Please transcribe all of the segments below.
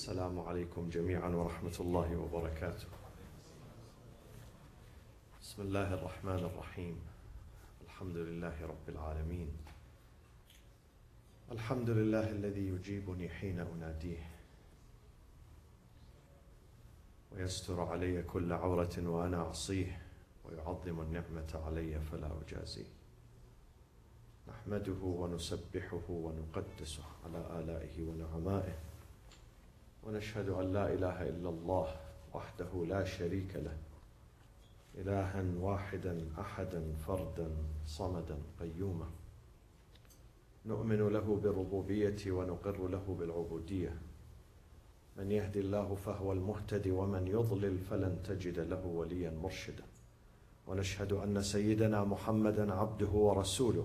السلام عليكم جميعا ورحمة الله وبركاته. بسم الله الرحمن الرحيم. الحمد لله رب العالمين. الحمد لله الذي يجيبني حين أناديه ويستر علي كل عورة وأنا أعصيه ويعظم النعمة علي فلا أجازيه. نحمده ونسبحه ونقدسه على آلائه ونعمائه، ونشهد أن لا إله إلا الله وحده لا شريك له، إلها واحدا أحدا فردا صمدا قيوما. نؤمن له بالربوبية ونقر له بالعبودية. من يهدي الله فهو المهتدي ومن يضلل فلن تجد له وليا مرشدا. ونشهد أن سيدنا محمدا عبده ورسوله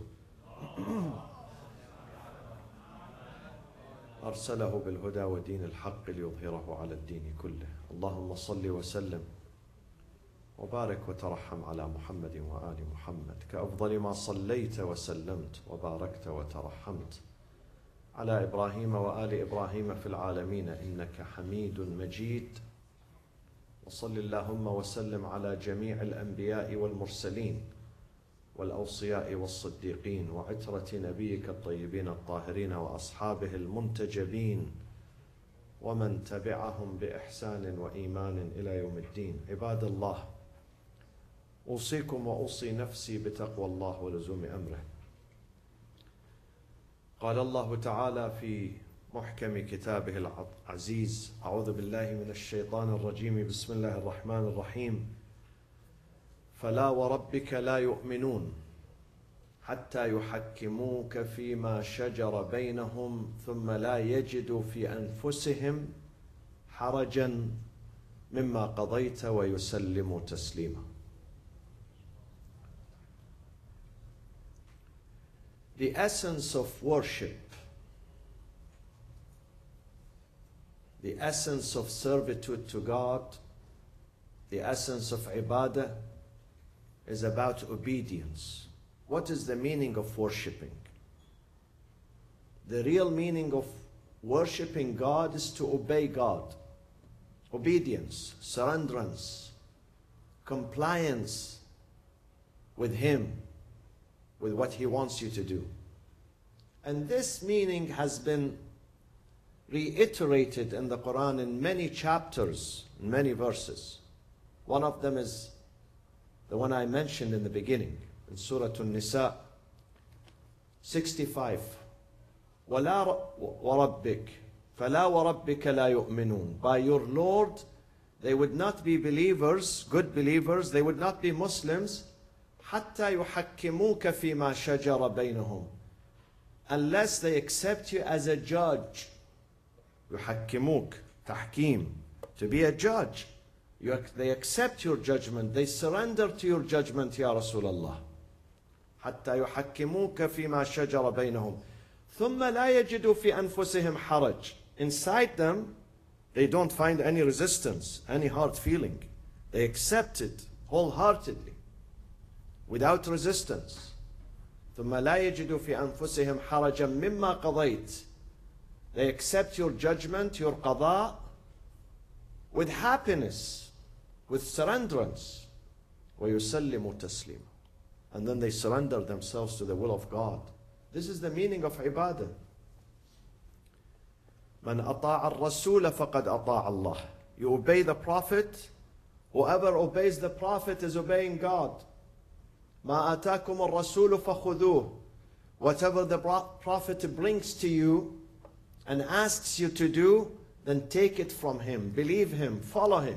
أرسله بالهدى ودين الحق ليظهره على الدين كله. اللهم صل وسلم وبارك وترحم على محمد وآل محمد كأفضل ما صليت وسلمت وباركت وترحمت على إبراهيم وآل إبراهيم في العالمين إنك حميد مجيد. وصل اللهم وسلم على جميع الأنبياء والمرسلين والأوصياء والصديقين وعترة نبيك الطيبين الطاهرين وأصحابه المنتجبين ومن تبعهم بإحسان وإيمان إلى يوم الدين. عباد الله، أوصيكم وأوصي نفسي بتقوى الله ولزوم أمره. قال الله تعالى في محكم كتابه العزيز: أعوذ بالله من الشيطان الرجيم، بسم الله الرحمن الرحيم: فلا وربك لا يؤمنون حتى يحكموك فيما شجر بينهم ثم لا يجدوا في أنفسهم حرجا مما قضيت ويسلموا تسليما. The essence of worship, the essence of servitude to God, the essence of ibadah is about obedience. What is the meaning of worshipping? The real meaning of worshipping God is to obey God. Obedience, surrenderance, compliance with Him, with what He wants you to do. And this meaning has been reiterated in the Quran in many chapters, in many verses. One of them is the one I mentioned in the beginning, in Surah An-Nisa 65. وَلَا وَرَبِّكَ فَلَا وَرَبِّكَ لَا يُؤْمِنُونَ. By your Lord, they would not be believers, good believers, they would not be Muslims, حَتَّى يُحَكِّمُوكَ فِي مَا شَجَرَ بَيْنَهُم, unless they accept you as a judge. يُحَكِّمُوك, تحكيم, to be a judge. They accept your judgment. They surrender to your judgment, Ya Rasulullah. حتى يحكموك فيما شجر بينهم ثم لا يجدوا في أنفسهم حرج. Inside them, they don't find any resistance, any hard feeling. They accept it wholeheartedly, without resistance. ثم لا يجدوا في أنفسهم حرجا مما قضيت. They accept your judgment, your qada, with happiness, with surrenderance. وَيُسَلِّمُوا تَسْلِيمًا. And then they surrender themselves to the will of God. This is the meaning of ibadah. مَنْ أَطَاعَ الرَّسُولَ فَقَدْ أَطَاعَ اللَّهِ. You obey the Prophet. Whoever obeys the Prophet is obeying God. مَا آتَاكُمُ الرَّسُولُ فَخُذُوهُ. Whatever the Prophet brings to you and asks you to do, then take it from him, believe him, follow him.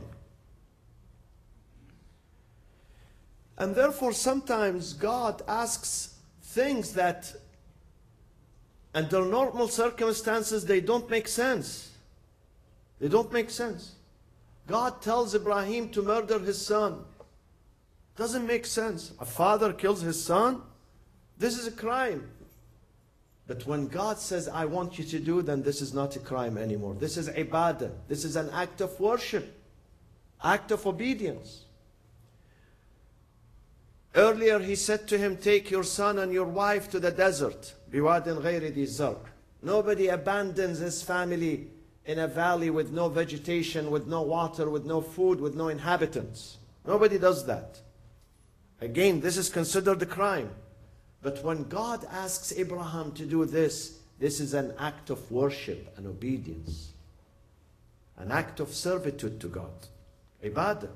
And therefore sometimes God asks things that under normal circumstances they don't make sense. They don't make sense. God tells Ibrahim to murder his son. Doesn't make sense. A father kills his son. This is a crime. But when God says, I want you to do, then this is not a crime anymore. This is ibadah. This is an act of worship, act of obedience. Earlier he said to him, take your son and your wife to the desert. بِوَادٍ غَيْرِ ذِي زَرْعٍ. Nobody abandons his family in a valley with no vegetation, with no water, with no food, with no inhabitants. Nobody does that. Again, this is considered a crime. But when God asks Abraham to do this, this is an act of worship and obedience. An act of servitude to God. Ibadah.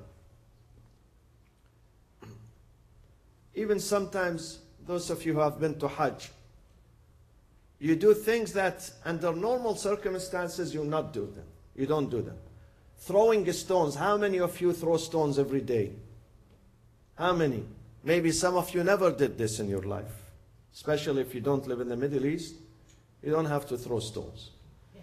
Even sometimes, those of you who have been to Hajj, you do things that under normal circumstances you not do them. You don't do them. Throwing stones. How many of you throw stones every day? How many? Maybe some of you never did this in your life. Especially if you don't live in the Middle East. You don't have to throw stones.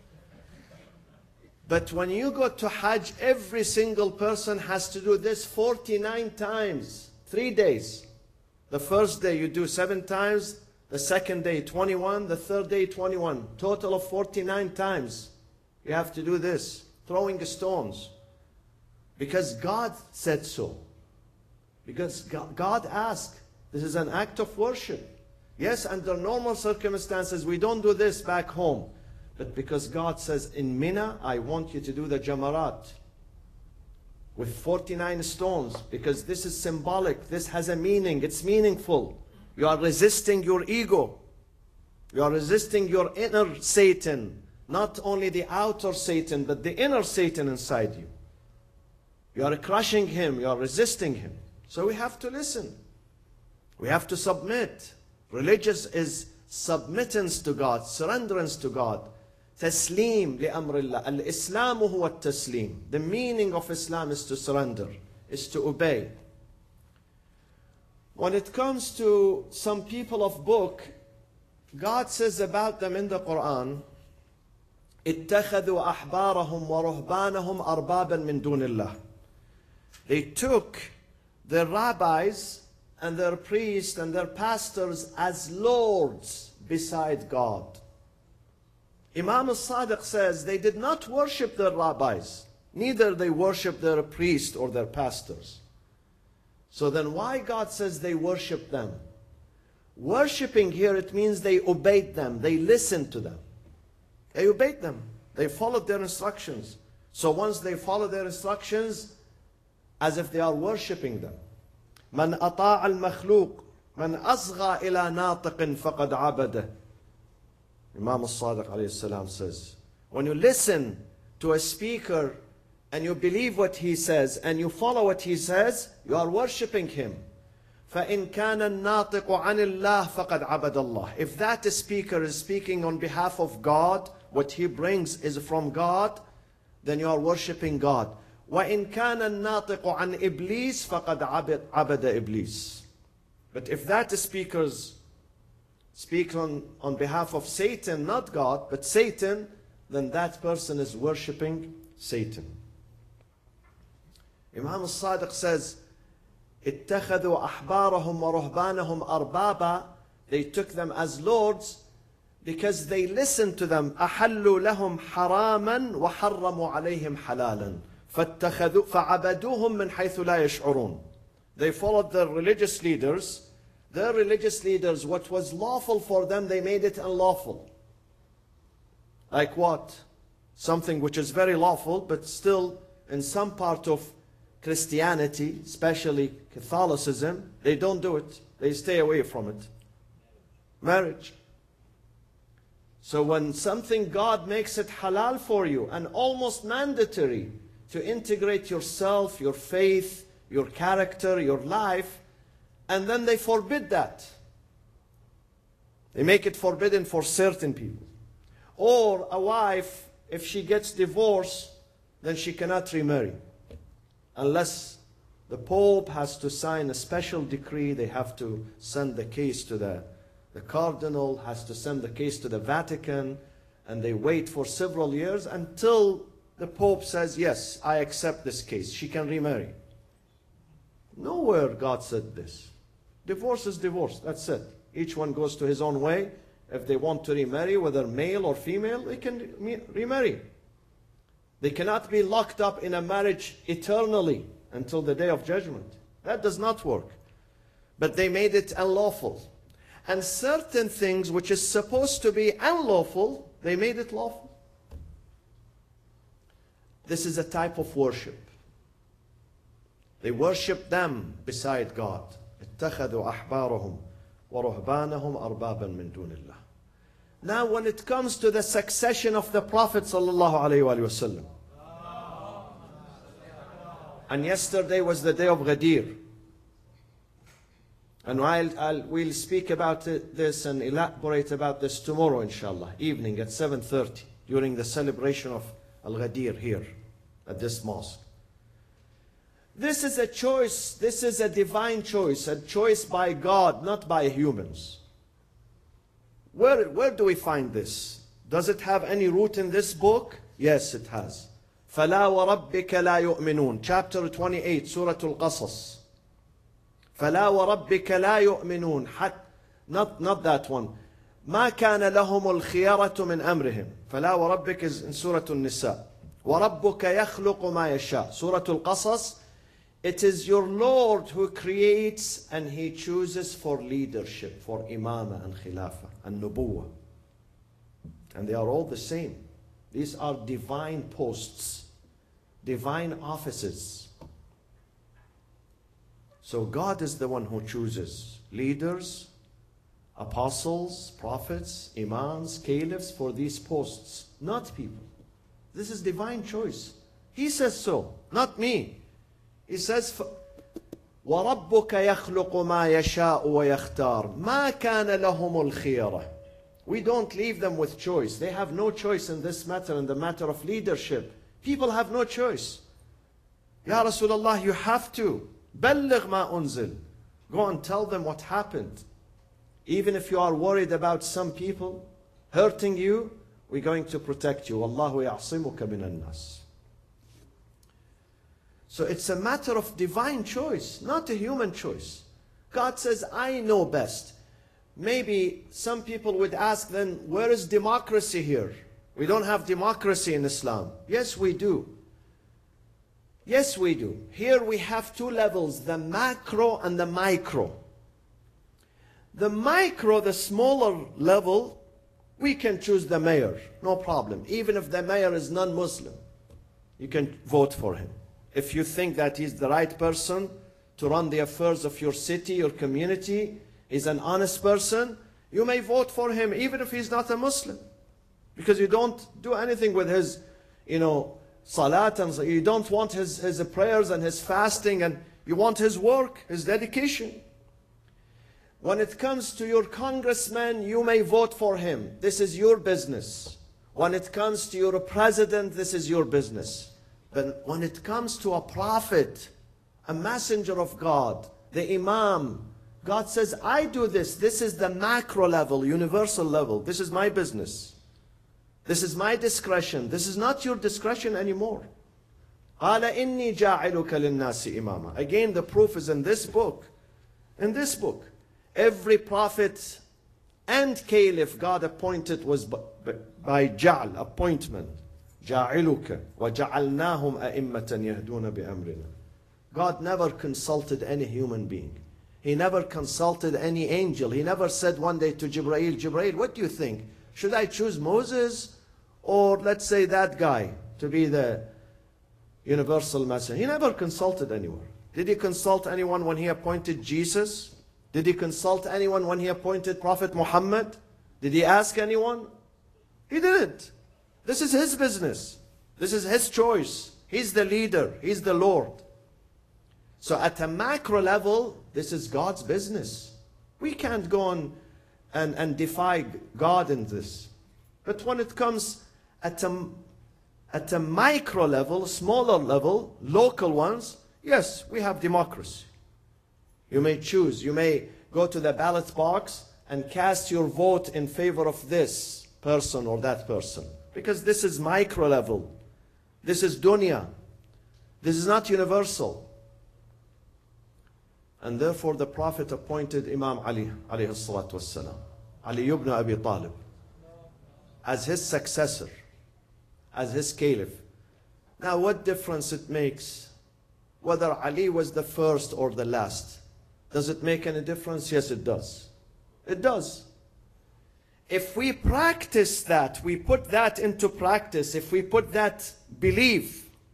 But when you go to Hajj, every single person has to do this 49 times. 3 days. The first day you do 7 times. The second day 21. The third day 21. Total of 49 times. You have to do this. Throwing stones. Because God said so. Because God asked. This is an act of worship. Yes, under normal circumstances we don't do this back home. But because God says, in Mina, I want you to do the Jamarat with 49 stones. Because this is symbolic. This has a meaning. It's meaningful. You are resisting your ego. You are resisting your inner Satan. Not only the outer Satan, but the inner Satan inside you. You are crushing him. You are resisting him. So we have to listen. We have to submit. Religious is submittance to God, surrenderance to God. Taslim li'amrillah. Al-Islamu huwa at-taslim. The meaning of Islam is to surrender, is to obey. When it comes to some people of book, God says about them in the Quran, اتخذوا أحبارهم ورهبانهم أربابا من دون الله. They took their rabbis and their priests and their pastors as lords beside God. Imam al-Sadiq says they did not worship their rabbis, neither they worship their priests or their pastors. So then why God says they worship them? Worshipping here, it means they obeyed them, they listened to them. They obeyed them, they followed their instructions. So once they follow their instructions, as if they are worshipping them. من أطاع المخلوق من أصغى إلى ناطق فقد عبده. Imam al-Sadiq alayhi salam says, when you listen to a speaker and you believe what he says and you follow what he says, you are worshipping him. فَإِنْ كَانَ النَّاطِقُ عَنِ اللَّهِ فَقَدْ عَبَدَ اللَّهِ. If that speaker is speaking on behalf of God, what he brings is from God, then you are worshipping God. وَإِنْ كَانَ النَّاطِقُ عَنْ إِبْلِيسِ فَقَدْ عَبَدَ إِبْلِيسِ. But if that speakers speak on behalf of Satan, not God, but Satan, then that person is worshipping Satan. Imam al-Sadiq says, اتخذوا أحبارهم ورهبانهم أربابا. They took them as lords because they listened to them. أحلوا لهم حراما وحرموا عليهم حلالا فعبدوهم من حيث لا يشعرون. They followed their religious leaders. Their religious leaders, what was lawful for them, they made it unlawful. Like what? Something which is very lawful, but still in some part of Christianity, especially Catholicism, they don't do it. They stay away from it. Marriage. So when something God makes it halal for you and almost mandatory to integrate yourself, your faith, your character, your life, and then they forbid that. They make it forbidden for certain people. Or a wife, if she gets divorced, then she cannot remarry. Unless the Pope has to sign a special decree, they have to send the case to the Cardinal, has to send the case to the Vatican, and they wait for several years until the Pope says, yes, I accept this case. She can remarry. Nowhere God said this. Divorce is divorce, that's it. Each one goes to his own way. If they want to remarry, whether male or female, they can remarry. They cannot be locked up in a marriage eternally until the day of judgment. That does not work. But they made it unlawful. And certain things which is supposed to be unlawful, they made it lawful. This is a type of worship. They worship them beside God. اتخذوا أحبارهم ورهبانهم أربابا من دون الله. Now when it comes to the succession of the Prophet sallallahu alaihi wasallam, and yesterday was the day of Ghadir, and we'll speak about this and elaborate about this tomorrow inshallah, evening at 7:30 during the celebration of Al-Ghadir here at this mosque. This is a choice, this is a divine choice, a choice by God, not by humans. Where do we find this? Does it have any root in this book? Yes, it has. فَلَا وَرَبِّكَ لَا يُؤْمِنُونَ, chapter 28, Surah Al-Qasas. فَلَا وَرَبِّكَ لَا يُؤْمِنُونَ, not that one. مَا كَانَ لَهُمُ الْخِيَرَةُ مِنْ أَمْرِهِمْ. فَلَا وَرَبِّكَ is in Surah Al-Nisa. وَرَبُّكَ يَخْلُقُ مَا يَشَاءُ. Surah Al-Qasas, it is your Lord who creates and He chooses for leadership, for imama and khilafah and nubuwah. And they are all the same. These are divine posts, divine offices. So God is the one who chooses leaders, apostles, prophets, imams, caliphs for these posts, not people. This is divine choice. He says so, not me. He says, وَرَبُّكَ يَخْلُقُ مَا يَشَاءُ وَيَخْتَارُ مَا كَانَ لَهُمُ الْخِيَرَةُ. We don't leave them with choice. They have no choice in this matter, in the matter of leadership. People have no choice. Ya Rasulullah, you have to. بَلِّغْ مَا أُنزِلْ. Go and tell them what happened. Even if you are worried about some people hurting you, we're going to protect you. وَاللَّهُ يَعْصِمُكَ مِنَ النَّاسِ. So it's a matter of divine choice, not a human choice. God says, I know best. Maybe some people would ask then, where is democracy here? We don't have democracy in Islam. Yes, we do. Yes, we do. Here we have two levels, the macro and the micro. The micro, the smaller level, we can choose the mayor, no problem. Even if the mayor is non-Muslim, you can vote for him. If you think that he's the right person to run the affairs of your city, your community, he's an honest person, you may vote for him even if he's not a Muslim. Because you don't do anything with his, salat, and you don't want his prayers and his fasting, and you want his work, his dedication. When it comes to your congressman, you may vote for him. This is your business. When it comes to your president, this is your business. But when it comes to a prophet, a messenger of God, the imam, God says, I do this. This is the macro level, universal level. This is my business. This is my discretion. This is not your discretion anymore. قَالَ إِنِّي جَاعِلُكَ لِلنَّاسِ إِمَامًا. Again, the proof is in this book. In this book. Every prophet and caliph God appointed was by ja'al, appointment. جَاعِلُكَ وَجَعَلْنَاهُمْ أَئِمَّةً يَهْدُونَ بِأَمْرِنَا. God never consulted any human being. He never consulted any angel. He never said one day to Jibreel, Jibreel, what do you think? Should I choose Moses or let's say that guy to be the universal messenger? He never consulted anyone. Did he consult anyone when he appointed Jesus? Did he consult anyone when he appointed Prophet Muhammad? Did he ask anyone? He didn't. This is his business. This is his choice. He's the leader. He's the Lord. So at a macro level, this is God's business. We can't go on and defy God in this. But when it comes at a micro level, smaller level, local ones, yes, we have democracy. You may choose. You may go to the ballot box and cast your vote in favor of this person or that person. Because this is micro level. This is dunya. This is not universal. And therefore the Prophet appointed Imam Ali alayhi salatu wassalam, Ali ibn Abi Talib, as his successor, as his caliph. Now what difference it makes whether Ali was the first or the last? Does it make any difference? Yes, it does. It does. If we practice that, we put that into practice, if we put that belief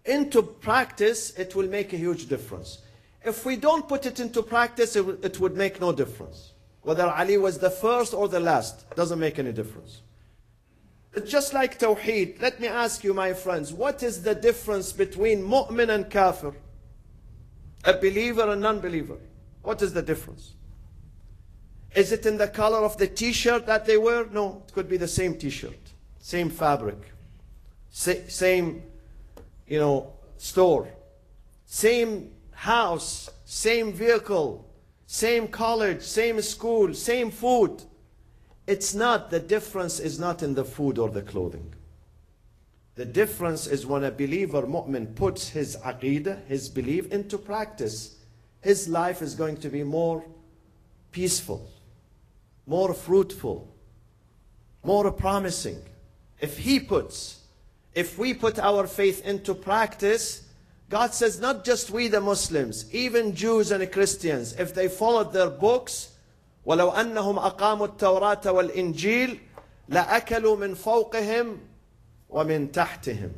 into practice, it will make a huge difference. If we don't put it into practice, it would make no difference. Whether Ali was the first or the last, doesn't make any difference. It's just like Tawheed. Let me ask you, my friends, what is the difference between mu'min and kafir? A believer and non-believer. What is the difference? Is it in the color of the t-shirt that they wear? No, it could be the same t-shirt, same fabric, same, store, same house, same vehicle, same college, same school, same food. It's not, the difference is not in the food or the clothing. The difference is when a believer, mu'min, puts his aqeedah, his belief into practice. His life is going to be more peaceful, more fruitful, more promising. If we put our faith into practice, God says not just we the Muslims, even Jews and Christians, if they followed their books, وَلَوْ أَنَّهُمْ أَقَامُوا التَّوْرَاةَ وَالْإِنْجِيلَ لَأَكَلُوا مِنْ فَوْقِهِمْ وَمِنْ تَحْتِهِمْ.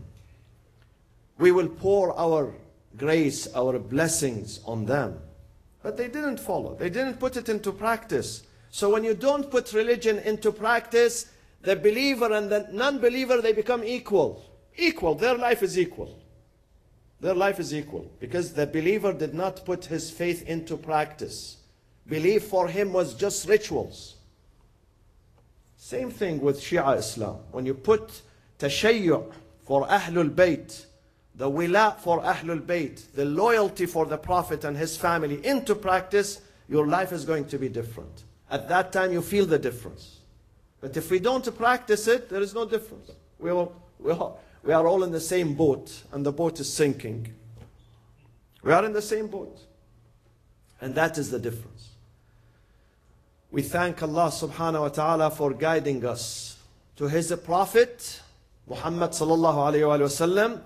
We will pour our grace, our blessings on them. But they didn't follow. They didn't put it into practice. So when you don't put religion into practice, the believer and the non-believer, they become equal. Equal. Their life is equal. Their life is equal. Because the believer did not put his faith into practice. Belief for him was just rituals. Same thing with Shia Islam. When you put tashayyu' for Ahlul Bayt, the wila for Ahlul Bayt, the loyalty for the Prophet and his family into practice, your life is going to be different. At that time you feel the difference. But if we don't practice it, there is no difference. We are all in the same boat, and the boat is sinking. We are in the same boat. And that is the difference. We thank Allah subhanahu wa ta'ala for guiding us to His Prophet, Muhammad sallallahu alayhi wa sallam,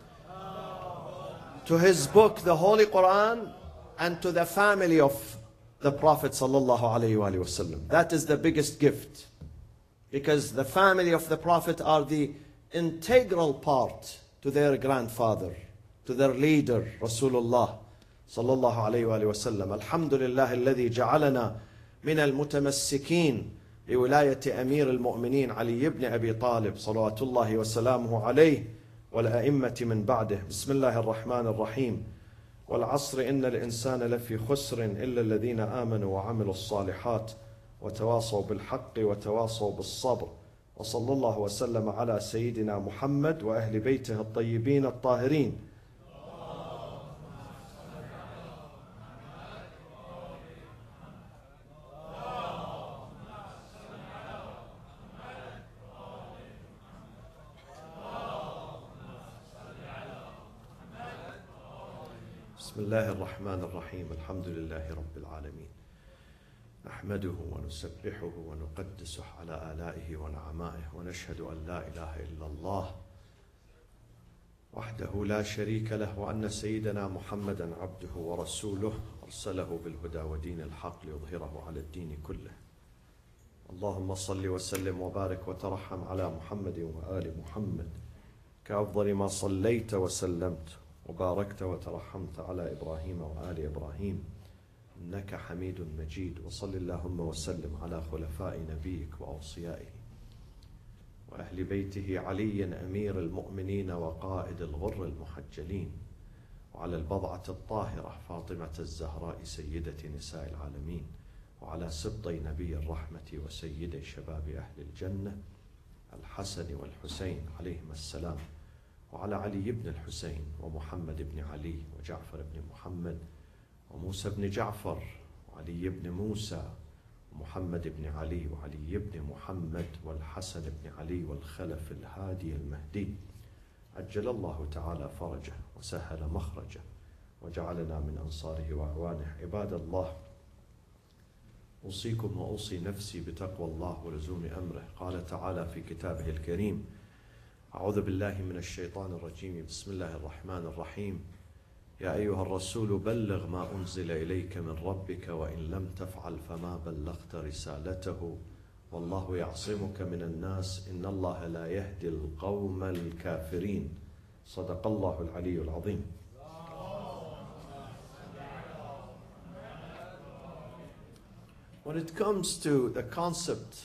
to his book, the Holy Quran, and to the family of the Prophet sallallahu alayhi wa sallam. That is the biggest gift. Because the family of the Prophet are the integral part to their grandfather, to their leader, Rasulullah sallallahu alayhi wa sallam. Alhamdulillah alladhi ja'alana min al-mutamassikin بولاية أمير المؤمنين علي بن أبي طالب صلوات الله وسلامه عليه والأئمة من بعده. بسم الله الرحمن الرحيم. والعصر إن الإنسان لفي خسر إلا الذين آمنوا وعملوا الصالحات وتواصوا بالحق وتواصوا بالصبر. وصلى الله وسلم على سيدنا محمد وأهل بيته الطيبين الطاهرين. بسم الله الرحمن الرحيم. الحمد لله رب العالمين. نحمده ونسبحه ونقدسه على آلائه ونعمائه ونشهد أن لا إله إلا الله وحده لا شريك له وأن سيدنا محمدا عبده ورسوله أرسله بالهدى ودين الحق ليظهره على الدين كله. اللهم صل وسلم وبارك وترحم على محمد وآل محمد كأفضل ما صليت وسلمت وباركت وترحمت على إبراهيم وآل إبراهيم إنك حميد مجيد. وصل اللهم وسلم على خلفاء نبيك وأوصيائه وأهل بيته علي أمير المؤمنين وقائد الغر المحجلين وعلى البضعة الطاهرة فاطمة الزهراء سيدة نساء العالمين وعلى سبطي نبي الرحمة وسيدي شباب أهل الجنة الحسن والحسين عليهما السلام وعلى علي بن الحسين ومحمد بن علي وجعفر بن محمد وموسى بن جعفر وعلي بن موسى ومحمد بن علي وعلي بن محمد والحسن بن علي والخلف الهادي المهدي عجل الله تعالى فرجه وسهل مخرجه وجعلنا من أنصاره وأعوانه. عباد الله، أوصيكم وأوصي نفسي بتقوى الله ولزوم أمره. قال تعالى في كتابه الكريم: أعوذ بالله من الشيطان الرجيم. بسم الله الرحمن الرحيم. يا أيها الرسول بلغ ما أنزل إليك من ربك وإن لم تفعل فما بلغت رسالته والله يعصمك من الناس إن الله لا يهدي القوم الكافرين. صدق الله العلي العظيم. When it comes to the concept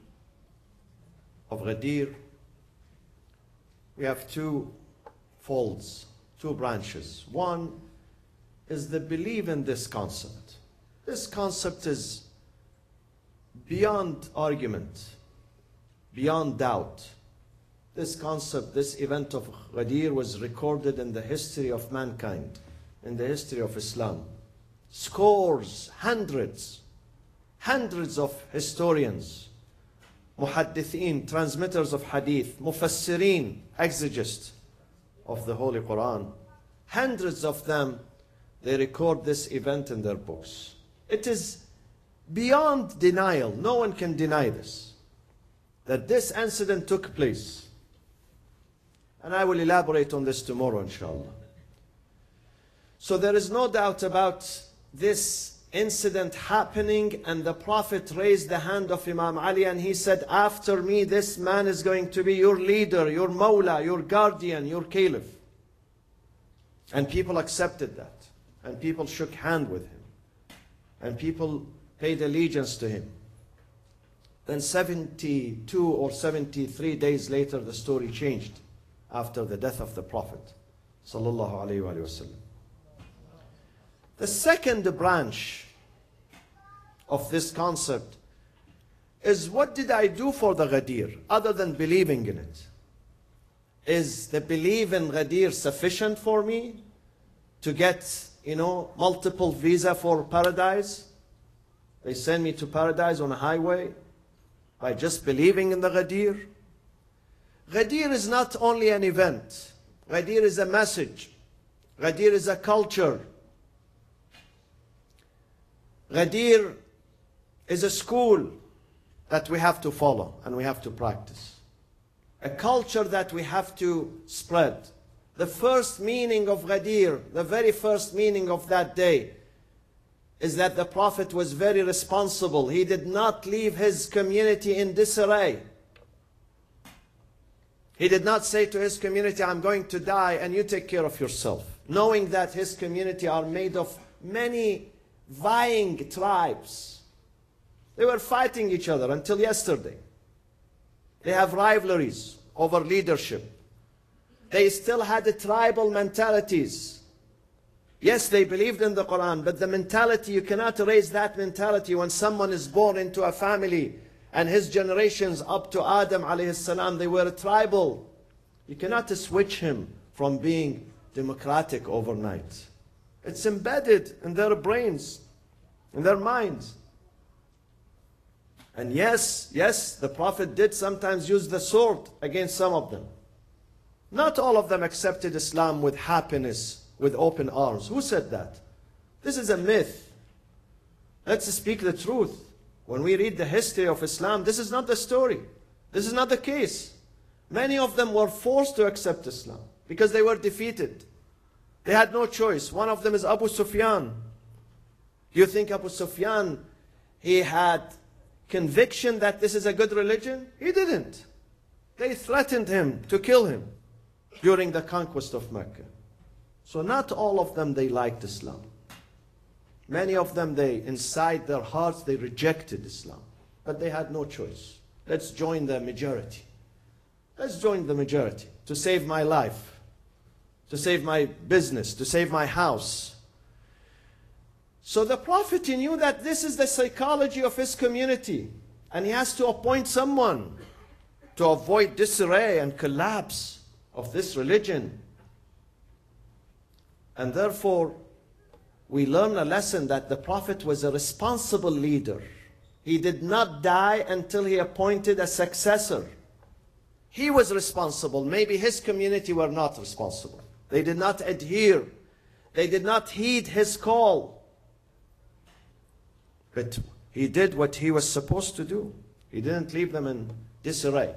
of Ghadir, we have two folds, two branches. One is the belief in this concept. This concept is beyond argument, beyond doubt. This concept, this event of Ghadir was recorded in the history of mankind, in the history of Islam. Scores, hundreds of historians, muhaddithin, transmitters of hadith, mufassirin, exegetes of the Holy Quran, hundreds of them, they record this event in their books. It is beyond denial. No one can deny this, that this incident took place. And I will elaborate on this tomorrow, inshallah. So there is no doubt about this incident happening, and the Prophet raised the hand of Imam Ali and he said, after me this man is going to be your leader, your Mawla, your guardian, your caliph. And people accepted that, and people shook hand with him, and people paid allegiance to him. Then 72 or 73 days later, the story changed after the death of the Prophet sallallahu alaihi wasallam. The second branch of this concept is, what did I do for the Ghadir other than believing in it? Is the belief in Ghadir sufficient for me to get, multiple visa for paradise? They send me to paradise on a highway by just believing in the Ghadir? Ghadir is not only an event. Ghadir is a message. Ghadir is a culture. Ghadir is a school that we have to follow and we have to practice. A culture that we have to spread. The first meaning of Ghadir, the very first meaning of that day, is that the Prophet was very responsible. He did not leave his community in disarray. He did not say to his community, I'm going to die and you take care of yourself, knowing that his community are made of many vying tribes. They were fighting each other until yesterday. They have rivalries over leadership. They still had the tribal mentalities. Yes, they believed in the Quran, but the mentality, you cannot erase that mentality when someone is born into a family and his generations up to Adam alayhi salam, they were tribal. You cannot switch him from being democratic overnight. It's embedded in their brains, in their minds. And yes, the Prophet did sometimes use the sword against some of them. Not all of them accepted Islam with happiness, with open arms. Who said that? This is a myth. Let's speak the truth. When we read the history of Islam, this is not the story. This is not the case. Many of them were forced to accept Islam because they were defeated. They had no choice. One of them is Abu Sufyan. Do you think Abu Sufyan, he had conviction that this is a good religion? He didn't. They threatened him to kill him during the conquest of Mecca. So not all of them, they liked Islam. Many of them, inside their hearts, they rejected Islam. But they had no choice. Let's join the majority. Let's join the majority to save my life, to save my business, to save my house. So the Prophet, he knew that this is the psychology of his community. And he has to appoint someone to avoid disarray and collapse of this religion. And therefore, we learn a lesson that the Prophet was a responsible leader. He did not die until he appointed a successor. He was responsible. Maybe his community were not responsible. They did not adhere. They did not heed his call. But he did what he was supposed to do. He didn't leave them in disarray.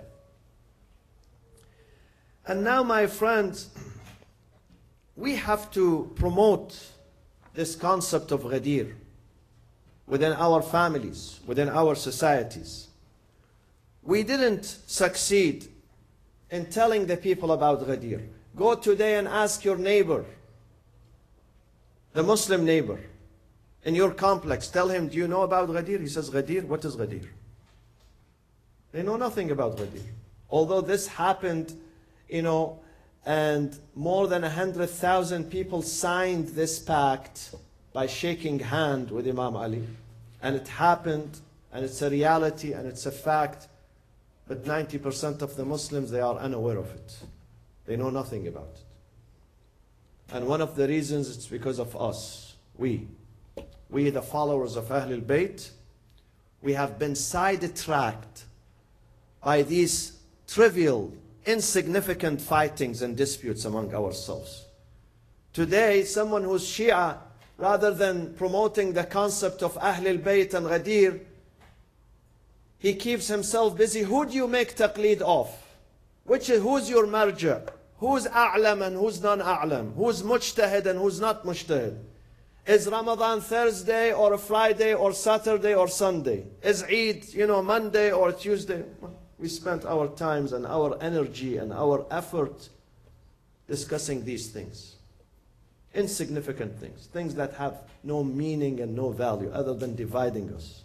And now, my friends, we have to promote this concept of Ghadir within our families, within our societies. We didn't succeed in telling the people about Ghadir. Go today and ask your neighbor, the Muslim neighbor, in your complex. Tell him, do you know about Ghadir? He says, Ghadir? What is Ghadir? They know nothing about Ghadir. Although this happened, and more than 100,000 people signed this pact by shaking hand with Imam Ali. And it happened, and it's a reality, and it's a fact. But 90% of the Muslims, they are unaware of it. They know nothing about it. And one of the reasons, it's because of us. We, the followers of Ahlul Bayt, we have been sidetracked by these trivial, insignificant fightings and disputes among ourselves. Today, someone who's Shia, rather than promoting the concept of Ahlul Bayt and Ghadir, he keeps himself busy. Who do you make taqleed of? Who's your marja? Who's a'lam and who's non-a'lam? Who's mujtahid and who's not mujtahid? Is Ramadan Thursday or Friday or Saturday or Sunday? Is Eid, Monday or Tuesday? We spent our times and our energy and our effort discussing these things. Insignificant things. Things that have no meaning and no value other than dividing us.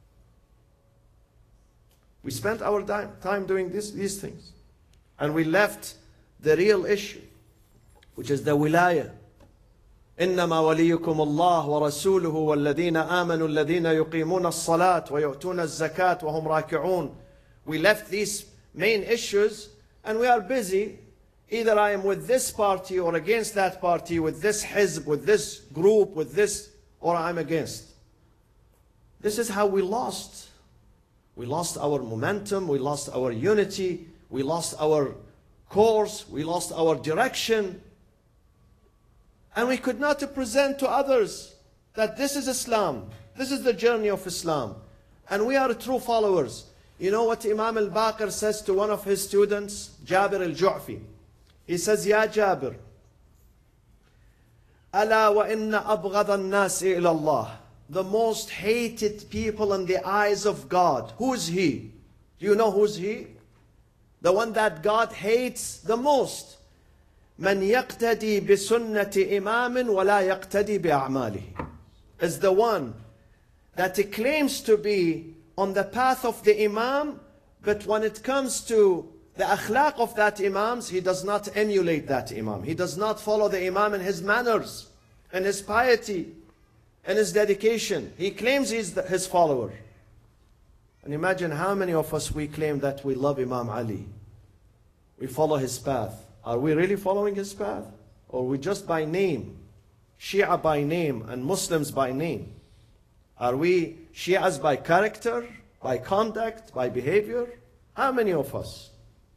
We spent our time doing these things. And we left the real issue, which is the wilayah. إنما وليكم الله ورسوله والذين آمنوا الذين يقيمون الصلاة ويؤتون الزكاة وهم راكعون. We left these main issues and we are busy. Either I am with this party or against that party, with this hizb, with this group, with this, or I'm against. This is how we lost. We lost our momentum, we lost our unity, we lost our course, we lost our direction. And we could not present to others that this is Islam, this is the journey of Islam. And we are true followers. You know what Imam al-Baqir says to one of his students, Jabir al-Ju'fi? He says, Ya Jabir, ألا وإن أبغض الناس إلى الله. The most hated people in the eyes of God. Who's he? Do you know who's he? The one that God hates the most. من يقتدي بسنة إمام ولا يقتدي بأعماله. Is the one that he claims to be on the path of the Imam, but when it comes to the akhlaq of that Imam, he does not emulate that Imam. He does not follow the Imam in his manners, in his piety, in his dedication. He claims he's his follower. And imagine how many of us we claim that we love Imam Ali. We follow his path. Are we really following his path? Or we just by name, Shia by name and Muslims by name? Are we Shias by character, by conduct, by behavior? How many of us?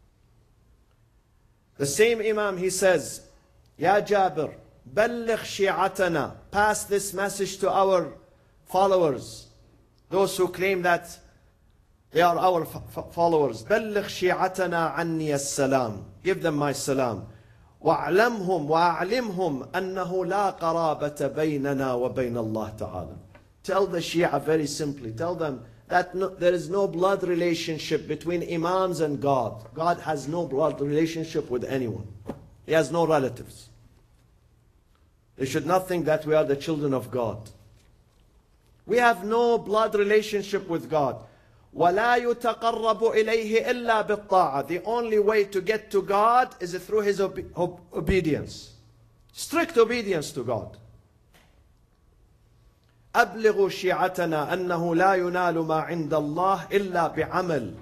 The same Imam, he says, Ya Jabir, بلغ شيعتنا. Pass this message to our followers, those who claim that they are our followers. بلغ شيعتنا عني السلام. Give them my salam. وأعلمهم وأعلمهم أنه لا قرابة بيننا وبين الله تعالى. Tell the Shia very simply, tell them that there is no blood relationship between Imams and God. God has no blood relationship with anyone. He has no relatives. They should not think that we are the children of God. We have no blood relationship with God. وَلَا يُتَقَرَّبُ إِلَيْهِ إِلَّا بِالطَّاعَةِ. The only way to get to God is through His obedience. Strict obedience to God. أبلغوا شيعتنا أنه لا ينال ما عند الله إلا بعمل.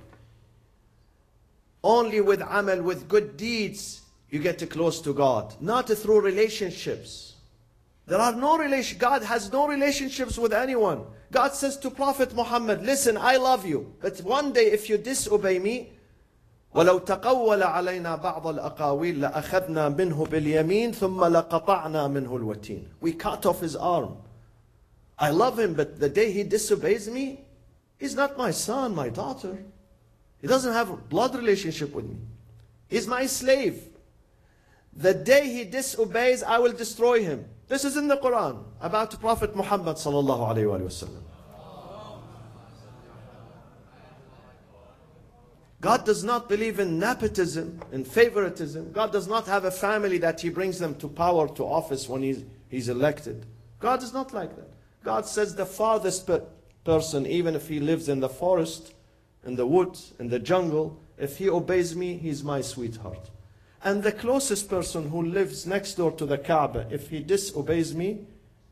Only with amal, with good deeds, you get close to God. Not through relationships. There are no relations. God has no relationships with anyone. God says to Prophet Muhammad, listen, I love you. But one day if you disobey me, وَلَوْ تَقَوَّلَ عَلَيْنَا بَعْضَ الْأَقَاوِيلَ لَأَخَذْنَا مِنْهُ بِالْيَمِينِ ثُمَّ لَقَطَعْنَا مِنْهُ الْوَتِينَ. We cut off his arm. I love him, but the day he disobeys me, he's not my son, my daughter. He doesn't have a blood relationship with me. He's my slave. The day he disobeys, I will destroy him. This is in the Quran about Prophet Muhammad sallallahu alaihi wasallam. God does not believe in nepotism, in favoritism. God does not have a family that He brings them to power, to office when He's elected. God is not like that. God says the farthest person, even if he lives in the forest, in the woods, in the jungle, if he obeys me, he's my sweetheart. And the closest person who lives next door to the Kaaba, if he disobeys me,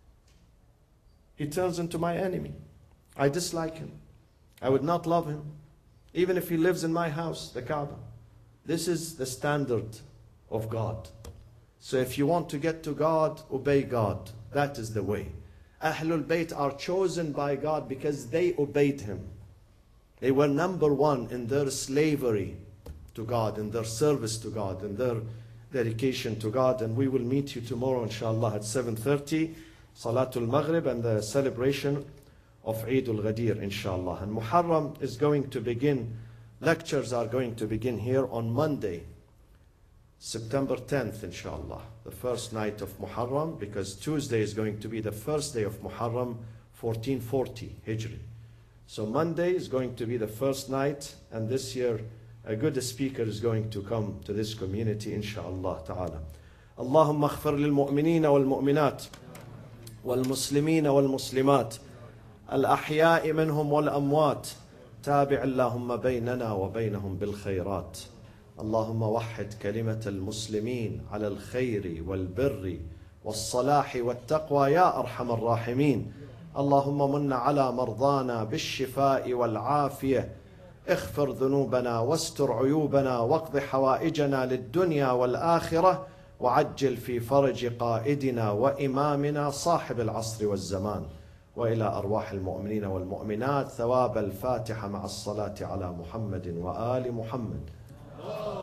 he turns into my enemy. I dislike him. I would not love him, even if he lives in my house, the Kaaba. This is the standard of God. So if you want to get to God, obey God. That is the way. Ahlul Bayt are chosen by God because they obeyed Him. They were number one in their slavery to God, in their service to God, in their dedication to God. And we will meet you tomorrow, inshallah, at 7:30, Salatul Maghrib and the celebration of Eid al-Ghadir, inshallah. And Muharram is going to begin, lectures are going to begin here on Monday, September 10th, inshallah, the first night of Muharram, because Tuesday is going to be the first day of Muharram, 1440 Hijri. So Monday is going to be the first night, and this year a good speaker is going to come to this community, inshallah ta'ala. Allahumma aghfir lil mu'minina wal mu'minat wal muslimina wal muslimat al ahya'i minhum wal amwat tabi' Allahumma baynana wa baynahum bil khayrat. اللهم وحد كلمة المسلمين على الخير والبر والصلاح والتقوى يا أرحم الراحمين. اللهم من على مرضانا بالشفاء والعافية. اغفر ذنوبنا واستر عيوبنا واقض حوائجنا للدنيا والآخرة وعجل في فرج قائدنا وإمامنا صاحب العصر والزمان. وإلى أرواح المؤمنين والمؤمنات ثواب الفاتحة مع الصلاة على محمد وآل محمد.